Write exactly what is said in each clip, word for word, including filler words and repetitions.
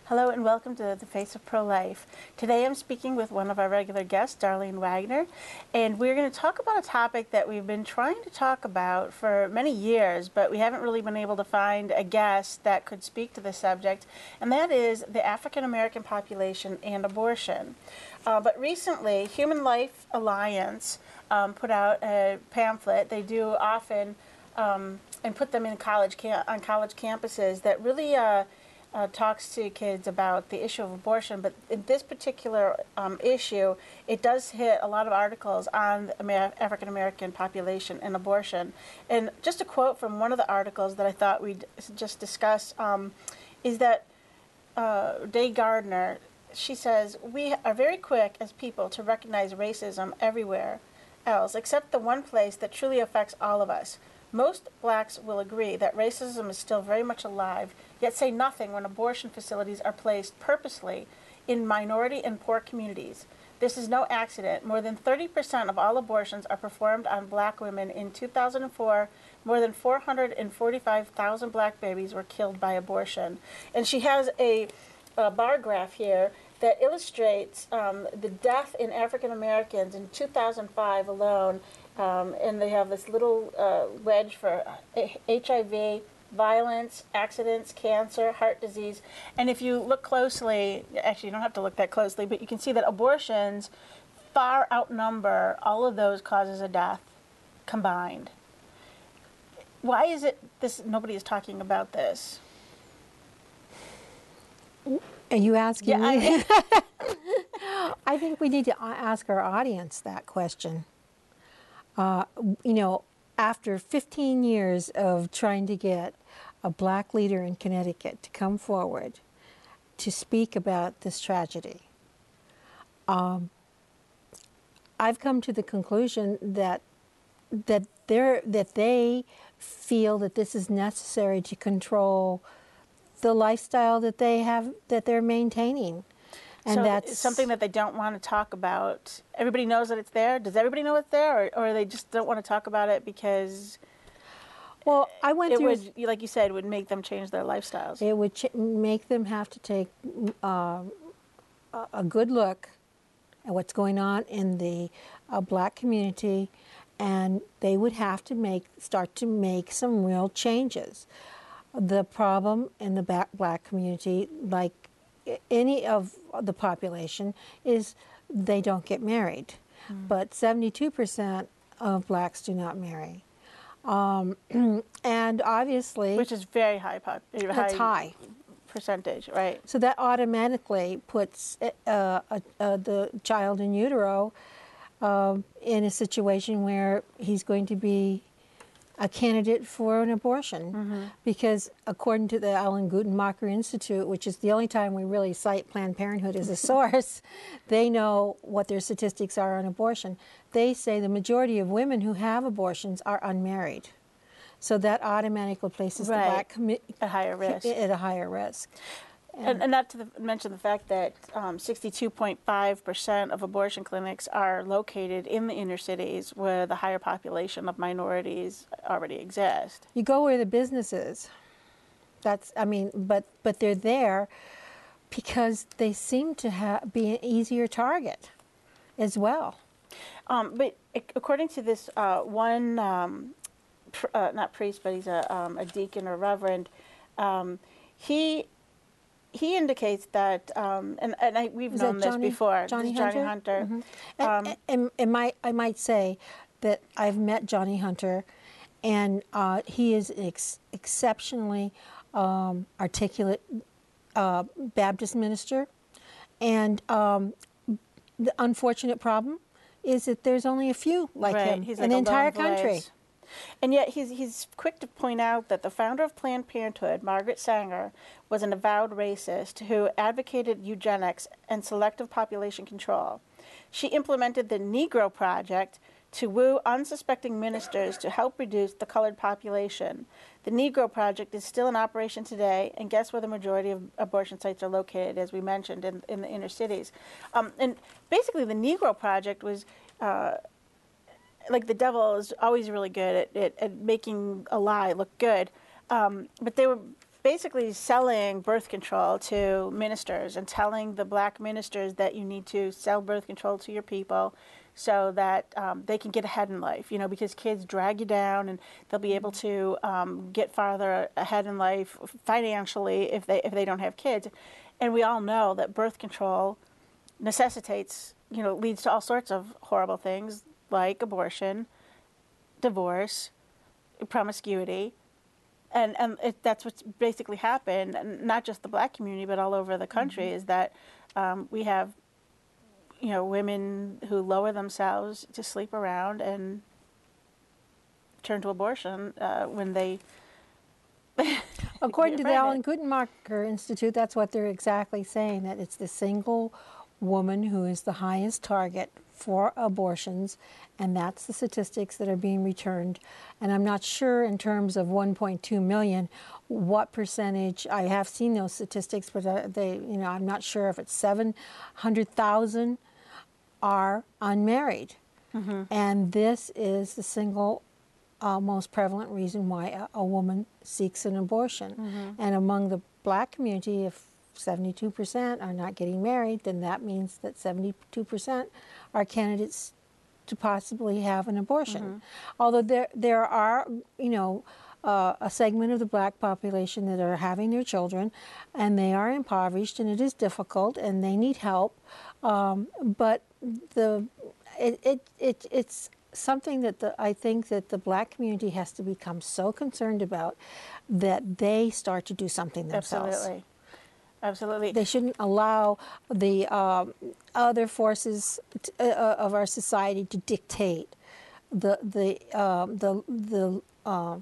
Hello and welcome to The Face of Pro-Life. Today I'm speaking with one of our regular guests, Darlene Wagner, and we're going to talk about a topic that we've been trying to talk about for many years, but we haven't really been able to find a guest that could speak to the subject, and that is the African American population and abortion. Uh, but recently, Human Life Alliance um, put out a pamphlet. They do often um, and put them in college cam- on college campuses that really uh, Uh, talks to kids about the issue of abortion, but in this particular um, issue, it does hit a lot of articles on the Amer- African American population and abortion. And just a quote from one of the articles that I thought we'd just discuss um, is that uh, Day Gardner, she says, "We are very quick as people to recognize racism everywhere else, except the one place that truly affects all of us. Most blacks will agree that racism is still very much alive, yet say nothing when abortion facilities are placed purposely in minority and poor communities. This is no accident. More than thirty percent of all abortions are performed on black women. In two thousand four, more than four hundred forty-five thousand black babies were killed by abortion." And she has a, a bar graph here that illustrates um, the death in African Americans in two thousand five alone. Um, and they have this little uh, wedge for H I V, violence, accidents, cancer, heart disease. And if you look closely, actually you don't have to look that closely, but you can see that abortions far outnumber all of those causes of death combined. Why is it this? Nobody is talking about this? Are you asking Yeah, me? I, I think we need to ask our audience that question. Uh, you know, after fifteen years of trying to get a black leader in Connecticut to come forward to speak about this tragedy, um, I've come to the conclusion that that they're, that they feel that this is necessary to control the lifestyle that they have, that they're maintaining. And so that's it's something that they don't want to talk about. Everybody knows that it's there. Does everybody know it's there, or, or they just don't want to talk about it because well, I went it through. would, like you said, would make them change their lifestyles. It would ch- make them have to take uh, a good look at what's going on in the uh, black community, and they would have to make start to make some real changes. The problem in the black, black community, like any of the population, is they don't get married. Mm. But seventy-two percent of blacks do not marry. Um, and obviously... Which is very high, pop, That's high. Percentage, right. So that automatically puts uh, uh, uh, the child in utero uh, in a situation where he's going to be a candidate for an abortion, mm-hmm. because according to the Alan Guttmacher Institute, which is the only time we really cite Planned Parenthood as a source, they know what their statistics are on abortion. They say the majority of women who have abortions are unmarried. So that automatically places right. the black commi- at higher risk. At a higher risk. And, and not to the, mention the fact that um, sixty-two point five percent of abortion clinics are located in the inner cities where the higher population of minorities already exist. You go where the business is. That's, I mean, but, but they're there because they seem to ha- be an easier target as well. Um, but according to this uh, one, um, pr- uh, not priest, but he's a, um, a deacon or reverend, um, he... He indicates that, um, and, and I, we've Is known Johnny, this before. Johnny this is Hunter. Johnny Hunter. Mm-hmm. Um, and, and, and my, I might say that I've met Johnny Hunter, and uh, he is an ex- exceptionally um, articulate uh, Baptist minister. And um, the unfortunate problem is that there's only a few like right. him He's in like the a entire lone country. voice. And yet he's, he's quick to point out that the founder of Planned Parenthood, Margaret Sanger, was an avowed racist who advocated eugenics and selective population control. She implemented the Negro Project to woo unsuspecting ministers to help reduce the colored population. The Negro Project is still in operation today, and guess where the majority of abortion sites are located, as we mentioned, in, in the inner cities. Um, and basically the Negro Project was... Uh, like the devil is always really good at, at, at making a lie look good. Um, but they were basically selling birth control to ministers and telling the black ministers that you need to sell birth control to your people so that um, they can get ahead in life, you know, because kids drag you down, and they'll be able to um, get farther ahead in life financially if they if they don't have kids. And we all know that birth control necessitates, you know, leads to all sorts of horrible things like abortion, divorce, promiscuity. And, and it, that's what's basically happened, and not just the black community, but all over the country, mm-hmm. is that um, we have, you know, women who lower themselves to sleep around and turn to abortion uh, when they According to the Alan Guttmacher Institute, that's what they're exactly saying, that it's the single woman who is the highest target for abortions, and that's the statistics that are being returned. And I'm not sure in terms of one point two million what percentage. I have seen those statistics, but they, you know, I'm not sure if it's seven hundred thousand are unmarried, mm-hmm. and this is the single uh, most prevalent reason why a, a woman seeks an abortion. Mm-hmm. And among the black community, if seventy-two percent are not getting married, then that means that seventy-two percent are candidates to possibly have an abortion. Mm-hmm. Although there there are, you know, uh, a segment of the black population that are having their children, and they are impoverished, and it is difficult, and they need help. Um, but the it, it it it's something that the, I think that the black community has to become so concerned about that they start to do something themselves. Absolutely. Absolutely. They shouldn't allow the um, other forces t- uh, of our society to dictate the the um, the the uh,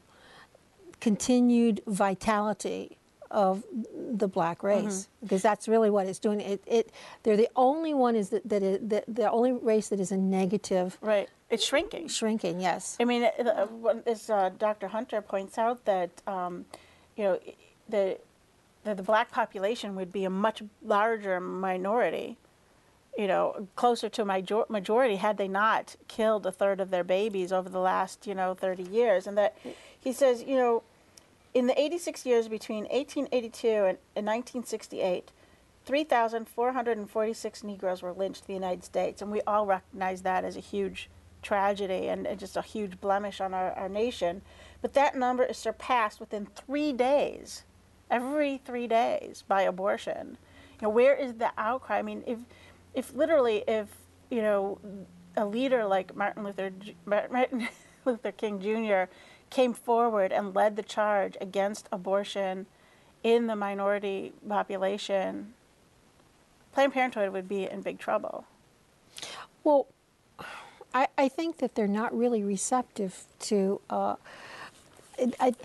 continued vitality of the black race, mm-hmm. because that's really what it's doing. It, it they're the only one is that that, is, that the only race that is a negative. Right. It's shrinking. Shrinking. Yes. I mean, uh, as uh, Doctor Hunter points out, that um, you know the. that the black population would be a much larger minority, you know, closer to major- majority had they not killed a third of their babies over the last, you know, thirty years. And that he says, you know, in the eighty-six years between eighteen eighty-two and, and nineteen sixty-eight, three thousand four hundred forty-six Negroes were lynched in the United States. And we all recognize that as a huge tragedy and, and just a huge blemish on our, our nation. But that number is surpassed within three days. Every three days by abortion. You know, where is the outcry? I mean, if, if literally, if you know, a leader like Martin Luther Martin Luther King Junior came forward and led the charge against abortion in the minority population, Planned Parenthood would be in big trouble. Well, I, I think that they're not really receptive to. Uh, I,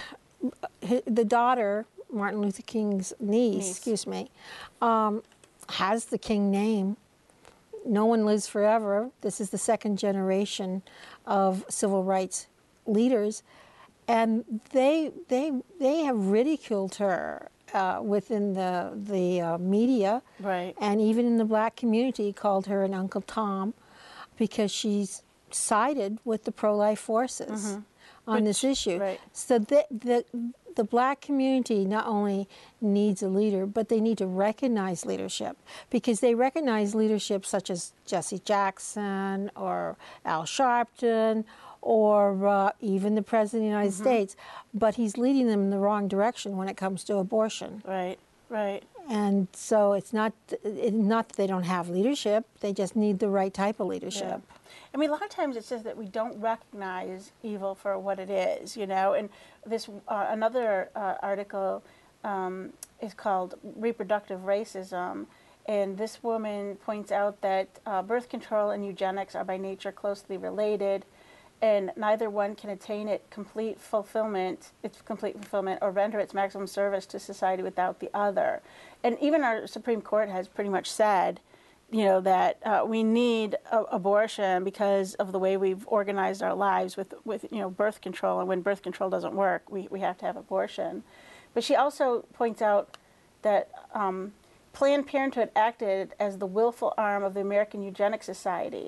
the daughter, Martin Luther King's niece, niece. excuse me, um, has the King name. No one lives forever. This is the second generation of civil rights leaders, and they they they have ridiculed her uh, within the the uh, media, right, and even in the black community, called her an Uncle Tom, because she's sided with the pro-life forces. Mm-hmm. on Which, this issue. Right. So the, the the black community not only needs a leader, but they need to recognize leadership, because they recognize leadership such as Jesse Jackson or Al Sharpton or uh, even the President of the United mm-hmm. States, but he's leading them in the wrong direction when it comes to abortion. Right, right. And so it's not, it, not that they don't have leadership, they just need the right type of leadership. Yeah. I mean, a lot of times it says that we don't recognize evil for what it is, you know. And this uh, another uh, article um, is called "Reproductive Racism," and this woman points out that uh, birth control and eugenics are by nature closely related, and neither one can attain it complete fulfillment, its complete fulfillment, or render its maximum service to society without the other. And even our Supreme Court has pretty much said, you know, that uh, we need a- abortion because of the way we've organized our lives with, with, you know, birth control. And when birth control doesn't work, we, we have to have abortion. But she also points out that um, Planned Parenthood acted as the willful arm of the American Eugenics Society.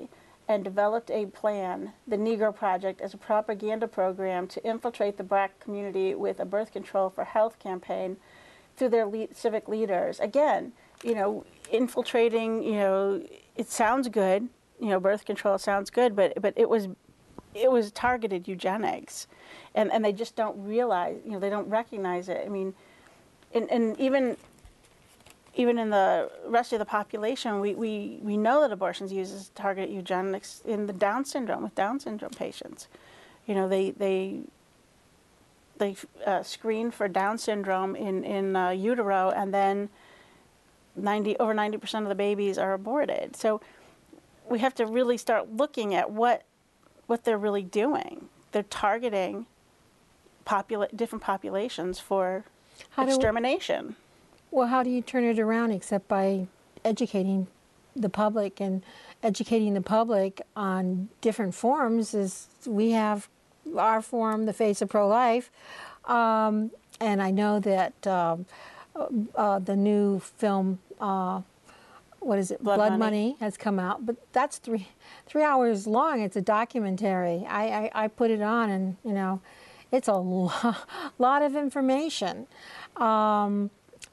and developed a plan, the Negro Project, as a propaganda program to infiltrate the black community with a birth control for health campaign through their le- civic leaders. Again, you know, infiltrating, you know, it sounds good, you know, birth control sounds good, but but it was it was targeted eugenics. And and they just don't realize, you know, they don't recognize it. I mean, and, and even even in the rest of the population, we, we, we know that abortion's used as targeted eugenics in the Down syndrome, with Down syndrome patients. You know, they they they uh, screen for Down syndrome in, in uh, utero, and then ninety over ninety percent of the babies are aborted. So we have to really start looking at what what they're really doing. They're targeting popula- different populations for How do we- extermination. Well, how do you turn it around except by educating the public, and educating the public on different forums? Is we have our forum, the Face of Pro-Life, um, and I know that um, uh, the new film, uh, what is it, Blood Blood, Money. Money, has come out, but that's three three hours long. It's a documentary. I, I, I put it on, and you know, it's a lo- lot of information. Um,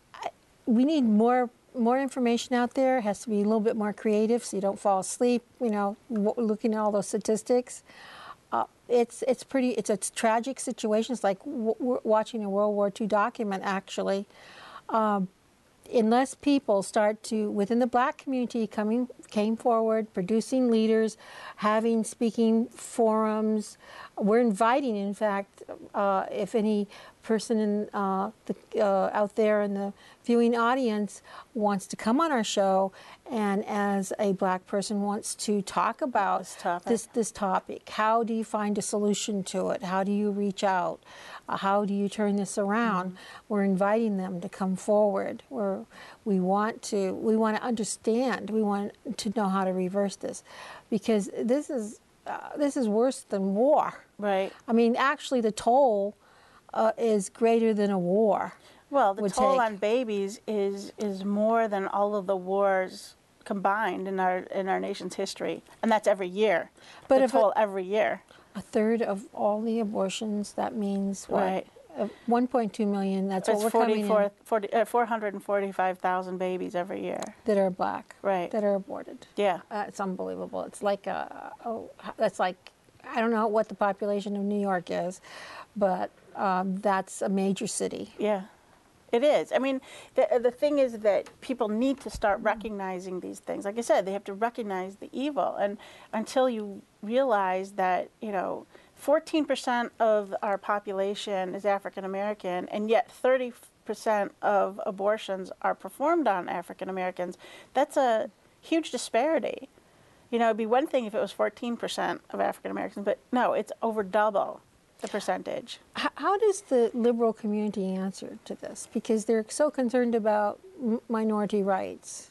we need more more information out there. It has to be a little bit more creative, so you don't fall asleep. You know, w- looking at all those statistics, uh, it's it's pretty. It's a tragic situation. It's like w- w- watching a World War Two document. Actually, um, unless people start to, within the black community, coming came forward, producing leaders, having speaking forums. We're inviting, in fact, uh, if any person in uh, the, uh, out there in the viewing audience wants to come on our show, and as a black person wants to talk about This topic. this, this topic, how do you find a solution to it? How do you reach out? Uh, how do you turn this around? Mm-hmm. We're inviting them to come forward. We're, we want to we want to understand. We want to know how to reverse this, because this is uh, this is worse than war. Right. I mean, actually, the toll uh, is greater than a war. Well, the would toll take. on babies is is more than all of the wars combined in our in our nation's history, and that's every year. But the if it- toll every year. A third of all the abortions. That means what? Right. Uh, one point two million. That's It's what we're coming in, forty-four, forty, uh, four hundred forty-five thousand babies every year. that are black. Right. That are aborted. Yeah. Uh, it's unbelievable. It's like a, oh, that's like, I don't know what the population of New York is, but um, that's a major city. Yeah. It is. I mean, the the thing is that people need to start recognizing these things. Like I said, they have to recognize the evil, and until you realize that, you know, fourteen percent of our population is African American, and yet thirty percent of abortions are performed on African Americans, that's a huge disparity. You know, it'd be one thing if it was fourteen percent of African Americans, but no, it's over double the percentage. How, how does the liberal community answer to this? Because they're so concerned about m- minority rights.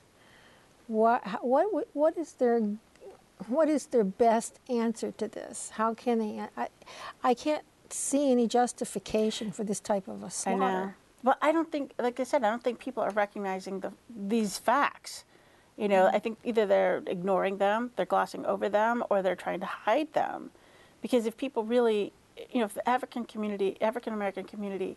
What, how- what, what is their, what is their best answer to this? How can they? I, I can't see any justification for this type of a I slaughter. know. Well, I don't think, like I said, I don't think people are recognizing the these facts. You know, I think either they're ignoring them, they're glossing over them, or they're trying to hide them. Because if people really, you know, if the African community, African American community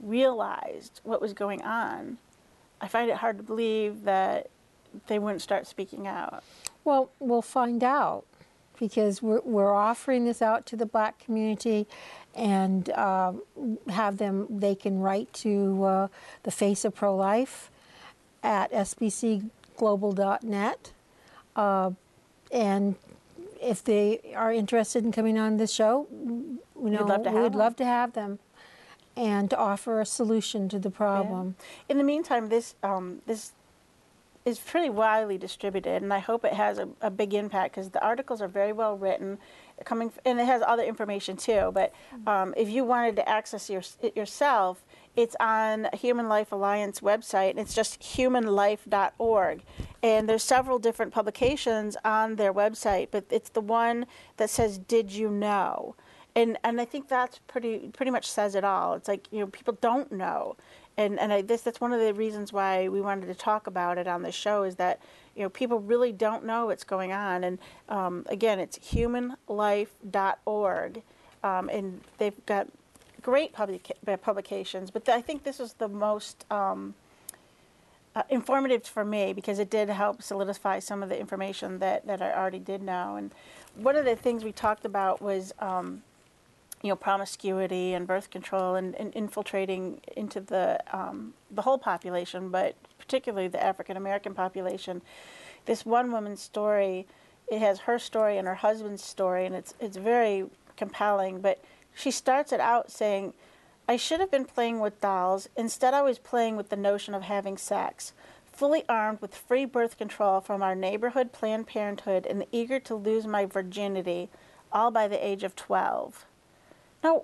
realized what was going on, I find it hard to believe that they wouldn't start speaking out. Well, we'll find out, because we're, we're offering this out to the black community, and um, have them, they can write to uh, the Face of Pro-Life at s b c global dot net. Uh, and if they are interested in coming on this show, you know, love to we have would them. love to have them, and to offer a solution to the problem. In the meantime, this um, this is pretty widely distributed, and I hope it has a, a big impact, because the articles are very well written, coming, and it has other information too. But um, if you wanted to access your, it yourself, it's on Human Life Alliance website, and it's just human life dot org. And there's several different publications on their website, but it's the one that says, "Did you know?" And and I think that's pretty pretty much says it all. It's like, you know, people don't know. And and I, this that's one of the reasons why we wanted to talk about it on the show is that you know people really don't know what's going on. And um, again, it's human life dot org, um, and they've got great publica- publications. But I think this is the most um, uh, informative for me because it did help solidify some of the information that that I already did know. And one of the things we talked about was. Um, you know, promiscuity and birth control and, and infiltrating into the um, the whole population, but particularly the African American population. This one woman's story, it has her story and her husband's story, and it's it's very compelling. But she starts it out saying, "I should have been playing with dolls. Instead, I was playing with the notion of having sex. Fully armed with free birth control from our neighborhood Planned Parenthood and eager to lose my virginity, all by the age of twelve." Now,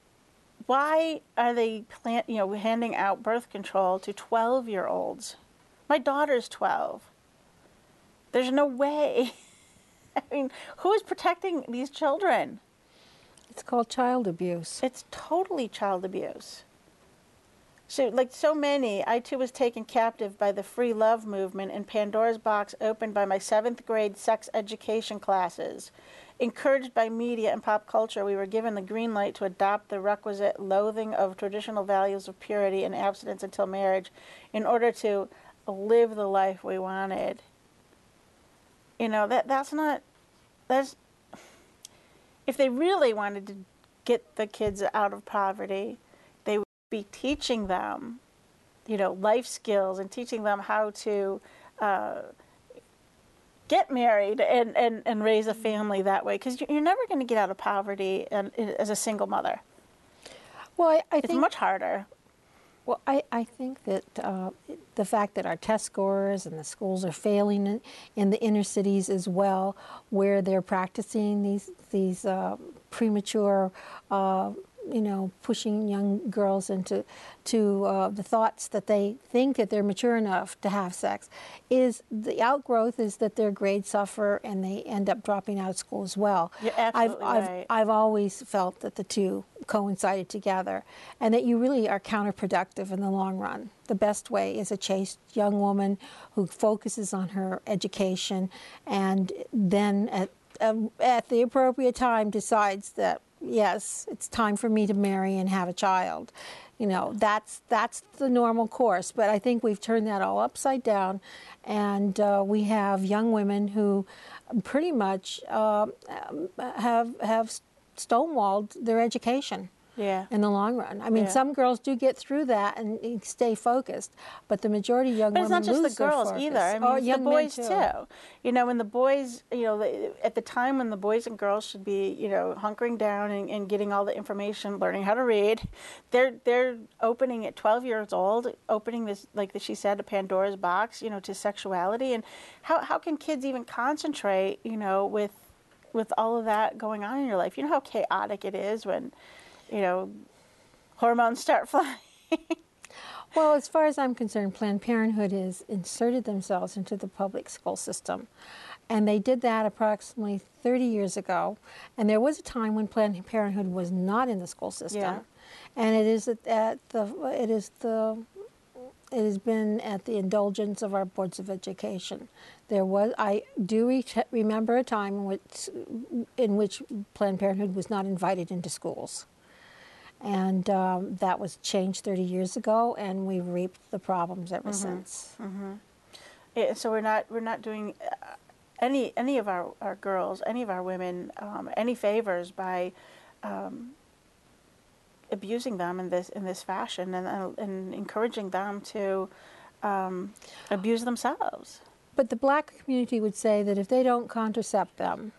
why are they plan, you know, handing out birth control to twelve-year-olds? My daughter's twelve. There's no way. I mean, who is protecting these children? It's called child abuse. It's totally child abuse. So, like so many, I too was taken captive by the free love movement and Pandora's box opened by my seventh grade sex education classes. Encouraged by media and pop culture, we were given the green light to adopt the requisite loathing of traditional values of purity and abstinence until marriage in order to live the life we wanted. You know, that that's not, that's, if they really wanted to get the kids out of poverty, they would be teaching them, you know, life skills and teaching them how to uh, get married and, and, and raise a family that way, because you're never going to get out of poverty and, as a single mother. Well, I, I it's think much harder. Well, I, I think that uh, the fact that our test scores and the schools are failing in, in the inner cities as well, where they're practicing these these uh, premature, uh, you know, pushing young girls into to uh, the thoughts that they think that they're mature enough to have sex, is the outgrowth is that their grades suffer and they end up dropping out of school as well. You're absolutely I've, right. I've, I've always felt that the two coincided together and that you really are counterproductive in the long run. The best way is a chaste young woman who focuses on her education and then at, um, at the appropriate time decides that yes, it's time for me to marry and have a child. You know, that's that's the normal course. But I think we've turned that all upside down, and uh, we have young women who pretty much uh, have have stonewalled their education. Yeah. In the long run. I mean, Yeah. some girls do get through that and stay focused, but the majority of young But it's women not just lose the girls their focus. either. I mean, Or it's the young men boys too. too. You know, when the boys, you know, they- at the time when the boys and girls should be, you know, hunkering down and, and getting all the information, learning how to read, they're they're opening at twelve years old, opening this, like she said, a Pandora's box, you know, to sexuality. And how how can kids even concentrate, you know, with with all of that going on in your life? You know how chaotic it is when, you know, hormones start flying. Well, as far as I'm concerned, Planned Parenthood has inserted themselves into the public school system. And they did that approximately thirty years ago. And there was a time when Planned Parenthood was not in the school system. Yeah. And it is at, at the it is the it has been at the indulgence of our boards of education. There was I do re- remember a time in which in which Planned Parenthood was not invited into schools. And um, that was changed thirty years ago, and we've reaped the problems ever Mm-hmm. since. Mm-hmm. Yeah, so we're not we're not doing uh, any any of our, our girls, any of our women, um, any favors by um, abusing them in this in this fashion and uh, and encouraging them to um, abuse themselves. But the black community would say that if they don't contracept them,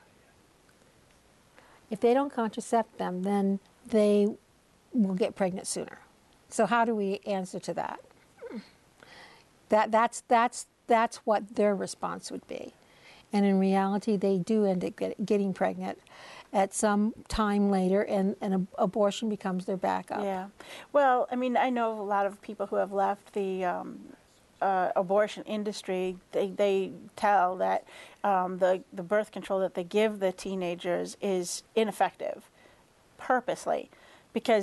if they don't contracept them, then they will get pregnant sooner. So how do we answer to that? That that's that's that's what their response would be. And in reality, they do end up get, getting pregnant at some time later, and, and ab- abortion becomes their backup. Yeah. Well, I mean, I know a lot of people who have left the um, uh, abortion industry. They they tell that um, the the birth control that they give the teenagers is ineffective, purposely, because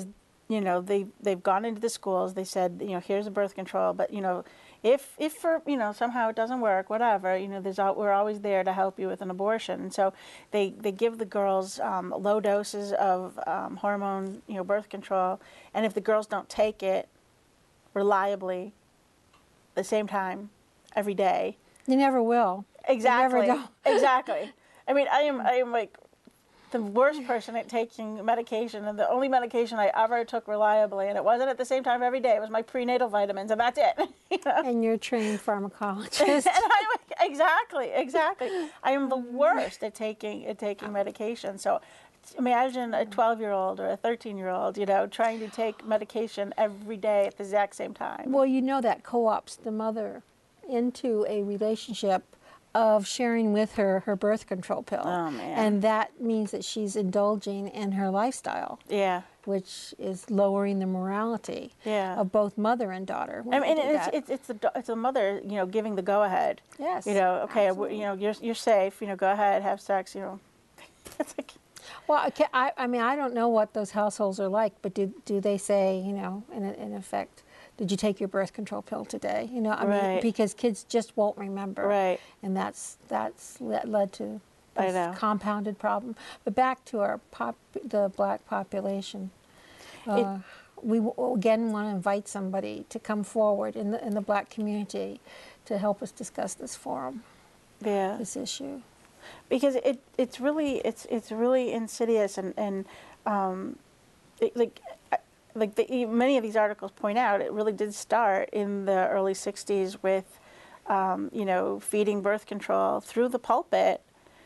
you know, they they've gone into the schools. They said, you know, here's a birth control, but you know, if if for you know somehow it doesn't work, whatever, you know, there's al- we're always there to help you with an abortion. And so they they give the girls um, low doses of um, hormone, you know, birth control, and if the girls don't take it reliably, the same time, every day, You never will. exactly, You never don't. exactly. I mean, I am I am like the worst person at taking medication, and the only medication I ever took reliably, and it wasn't at the same time every day. It was my prenatal vitamins, and that's it. You know? And you're a trained pharmacologist. And I'm like, exactly, exactly. I am the worst at taking at taking medication. So imagine a twelve-year-old or a thirteen-year-old, you know, trying to take medication every day at the exact same time. Well, you know that co-ops the mother into a relationship of sharing with her her birth control pill. Oh, man. And that means that she's indulging in her lifestyle, Yeah. which is lowering the morality Yeah. of both mother and daughter. I when mean, they do it's, that. it's it's the do- it's the mother, you know, giving the go ahead. Yes, You know, okay, absolutely. you know, you're you're safe. You know, go ahead, have sex. You know, it's like, Well, okay, I, I mean, I don't know what those households are like, but do do they say, you know, in, in effect, did you take your birth control pill today? You know, I mean, Right. because kids just won't remember. Right. And that's that's le- led to I this know. compounded problem. But back to our pop, the black population. Uh, we w- again want to invite somebody to come forward in the in the black community to help us discuss this forum, yeah. this issue. Because it it's really it's it's really insidious, and and um, it, like I- like the, e- many of these articles point out, it really did start in the early sixties with um, you know, feeding birth control through the pulpit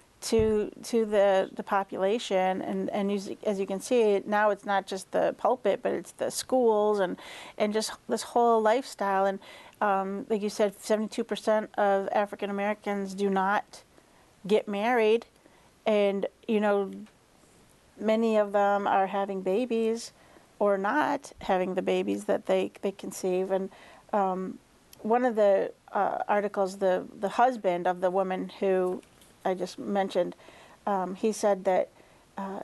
to to the the population, and and as, as you can see now, it's not just the pulpit, but it's the schools, and and just this whole lifestyle. And um, like you said, seventy-two percent of African Americans do not get married, and you know, many of them are having babies or not having the babies that they they conceive. And um, one of the uh, articles, the the husband of the woman who I just mentioned, um, he said that uh,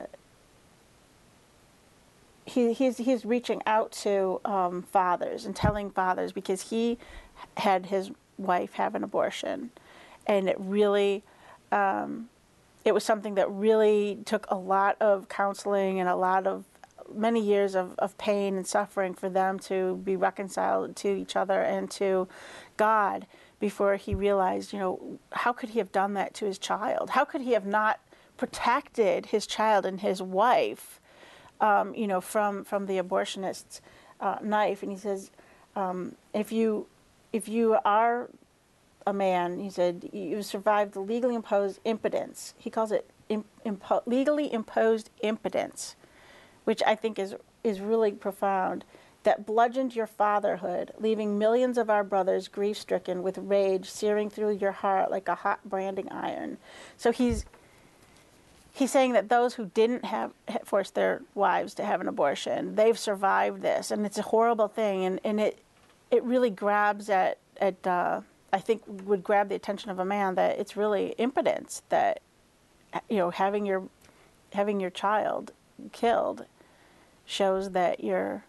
he he's he's reaching out to um, fathers and telling fathers, because he had his wife have an abortion, and it really um, it was something that really took a lot of counseling and a lot of many years of, of pain and suffering for them to be reconciled to each other and to God, before he realized, you know, how could he have done that to his child? How could he have not protected his child and his wife, um, you know, from from the abortionist's uh, knife? And he says, um, if you if you are a man, he said, you survived the legally imposed impotence. He calls it imp- impo- legally imposed impotence, which I think is is really profound, that bludgeoned your fatherhood, leaving millions of our brothers grief-stricken with rage searing through your heart like a hot branding iron. So he's he's saying that those who didn't have force their wives to have an abortion, they've survived this, and it's a horrible thing, and, and it it really grabs at at uh, I think would grab the attention of a man, that it's really impotence, that you know, having your having your child killed shows that you're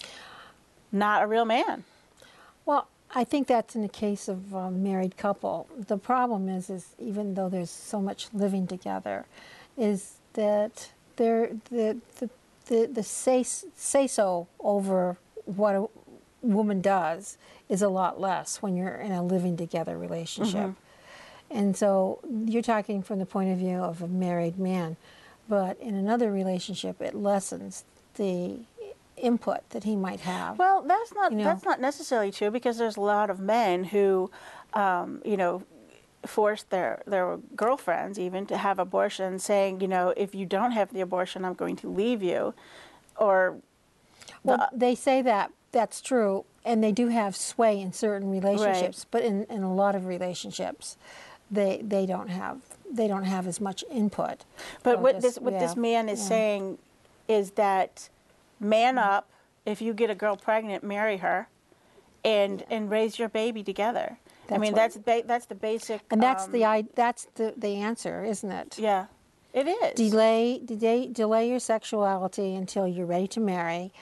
not a real man. Well, I think that's in the case of a married couple. The problem is, is even though there's so much living together, is that there the the the, the say say so over what a woman does is a lot less when you're in a living together relationship. Mm-hmm. And so you're talking from the point of view of a married man, but in another relationship, it lessens the input that he might have. Well, that's not You know. that's not necessarily true, because there's a lot of men who, um, you know, force their their girlfriends even to have abortions, saying, you know, if you don't have the abortion, I'm going to leave you, or Well, they say that that's true, and they do have sway in certain relationships, Right. but in, in a lot of relationships, they they don't have they don't have as much input. But They'll what just- this what yeah, this man is yeah. saying is that man up. If you get a girl pregnant, marry her, and and raise your baby together. I That's mean, right. that's ba- that's the basic. And that's um, the I that's the, the answer, isn't it? yeah, it is. Delay delay delay your sexuality until you're ready to marry,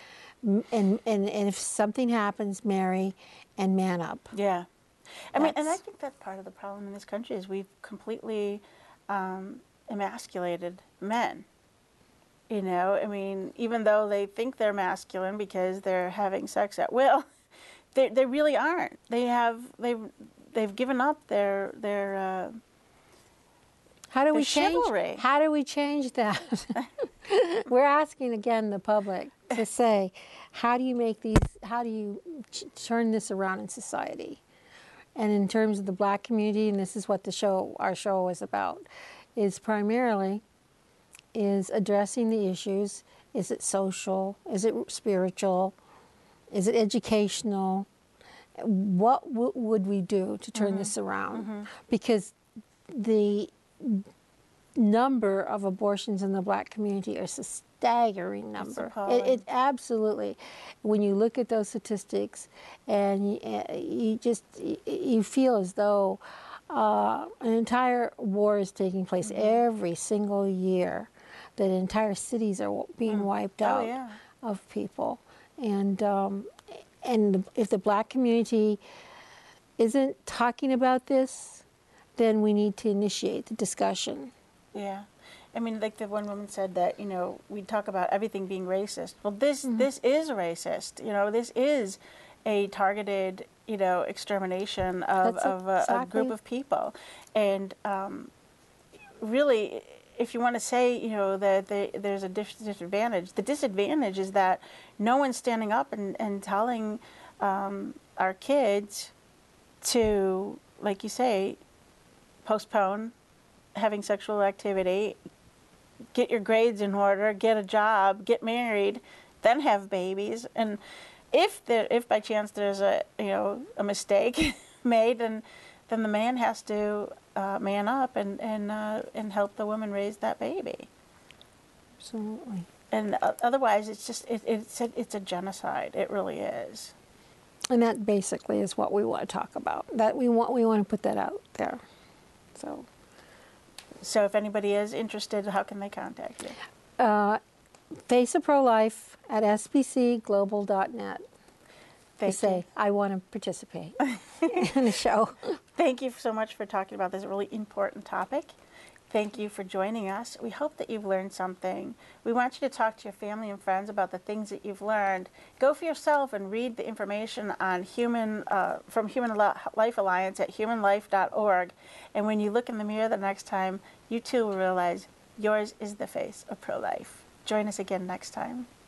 M- And, and, and if something happens, marry and man up. Yeah. I mean, and I That's- think that's part of the problem in this country is we've completely um, emasculated men. You know, I mean, even though they think they're masculine because they're having sex at will, they they really aren't. They have they've they've given up their their. Uh, How do the we change? chivalry. How do we change that? We're asking again the public to say, how do you make these? How do you ch- turn this around in society? And in terms of the Black community, and this is what the show, our show is about, is primarily is addressing the issues. Is it social? Is it spiritual? Is it educational? What w- would we do to turn mm-hmm. this around? Mm-hmm. Because the number of abortions in the Black community is a staggering number. It, it absolutely, when you look at those statistics, and you, you just you feel as though uh, an entire war is taking place mm-hmm. every single year. That entire cities are being mm. wiped oh, out yeah. of people, and um, and if the Black community isn't talking about this, then we need to initiate the discussion. Yeah. I mean, like the one woman said that, you know, we talk about everything being racist. Well, this mm-hmm. this is racist. You know, this is a targeted, you know, extermination of, of a, exactly. a group of people. And um, really, if you want to say, you know, that they, there's a disadvantage, the disadvantage is that no one's standing up and, and telling um, our kids to, like you say, postpone having sexual activity, get your grades in order, get a job, get married, then have babies. And if there, if by chance there's a you know a mistake made, then then the man has to uh, man up and and uh, and help the woman raise that baby. Absolutely. And uh, otherwise, it's just it, it's a, it's a genocide. It really is. And that basically is what we want to talk about. That we want we want to put that out there. So. So if anybody is interested, how can they contact you? Uh, Face of Pro-Life at s b c global dot net. They say, I want to participate in the show. Thank you so much for talking about this really important topic. Thank you for joining us. We hope that you've learned something. We want you to talk to your family and friends about the things that you've learned. Go for yourself and read the information on human uh, from Human Life Alliance at human life dot org. And when you look in the mirror the next time, you too will realize yours is the face of pro-life. Join us again next time.